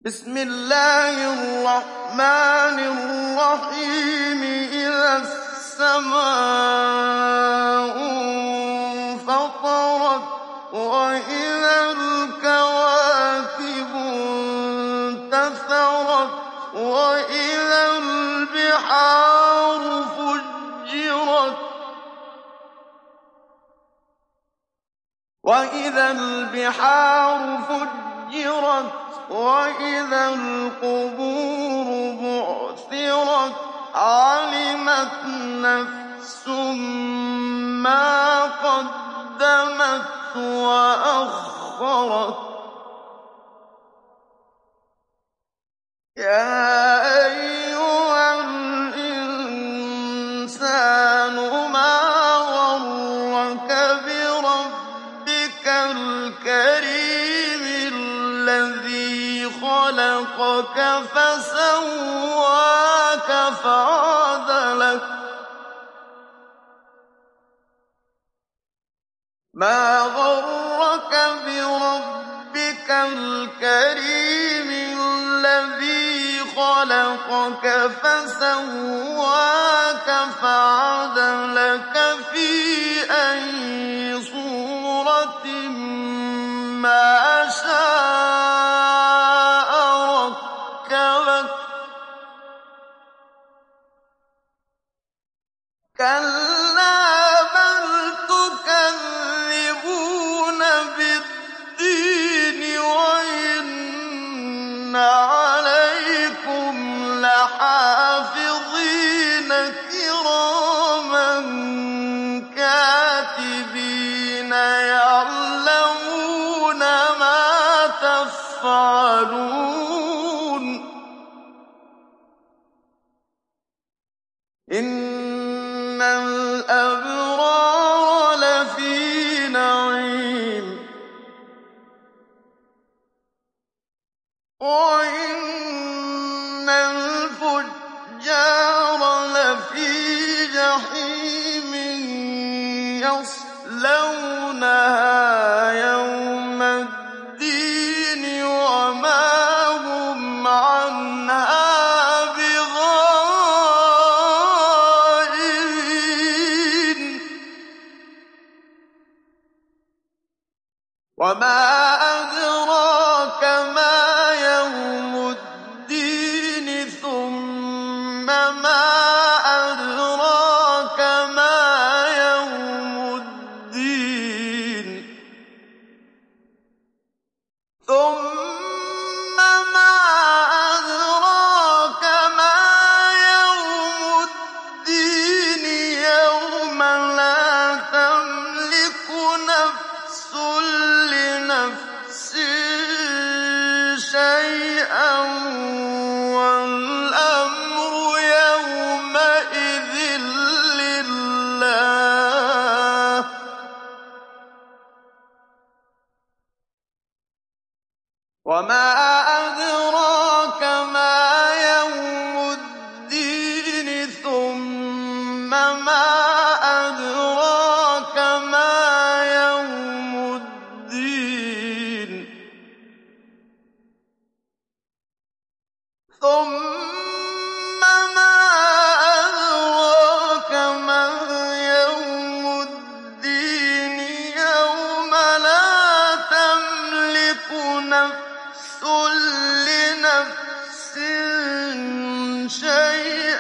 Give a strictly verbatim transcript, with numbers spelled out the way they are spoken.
بسم الله الرحمن الرحيم إذا السماء انفطرت وإذا الكواكب انتثرت وإذا البحار فجرت وإذا البحار فجرت وإذا القبور بعثرت علمت نفس ما قدمت وأخرت يا أيها الإنسان ما غرك بربك الكريم الذي خلقك فسواك فعدلك ما غرك بربك الكريم الذي خلقك فسواك فعدلك في أي صورة ما شاء ركبك كلا بل تكذبون بالدين وإن عليكم لحافظين كراما كاتبين يعلمون ما تفعلون إن الأبرار لفي نعيم وإن الفجار لفي جحيم يصلونها يوم الدين وما هم عنها بغائبين وما أدراك ما يوم الدين ثم ما أدراك ما يوم الدين ثم ما أدراك ما يوم الدين يوم لا تملك نفس لنفس شيئا والأمر يومئذ لله وما أدراك ما يوم الدين ثم ما أدراك ما يوم الدين ثم ما أدراك ما يوم الدين يوم لا تملك نفس لنفس شيئا